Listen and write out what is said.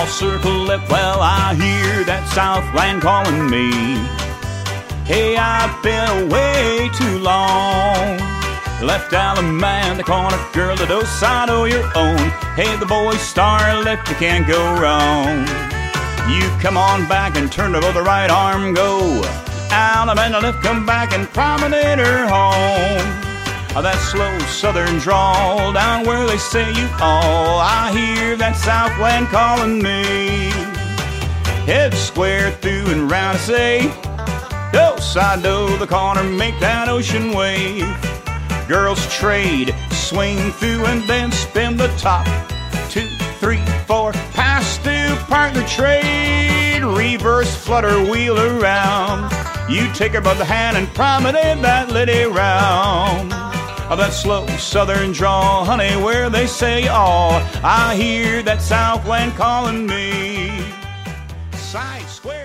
I'll circle left, well, I hear that Southland calling me. Hey, I've been away too long. Left Alabama, the corner girl, the other side of your own. Hey, the boy star left, you can't go wrong. You come on back and turn to the right arm, go. Alabama left, come back and promenade her home. That slow southern drawl down where they say you all. I hear that Southland calling me. Head square through and round, I say, do side do the corner, make that ocean wave. Girls trade, swing through and then spin the top. 2, 3, 4, pass through, partner trade, reverse flutter, wheel around. You take her by the hand and promenade that lady round. That slow southern drawl, honey, where they say all. I hear that Southland calling me. Side square.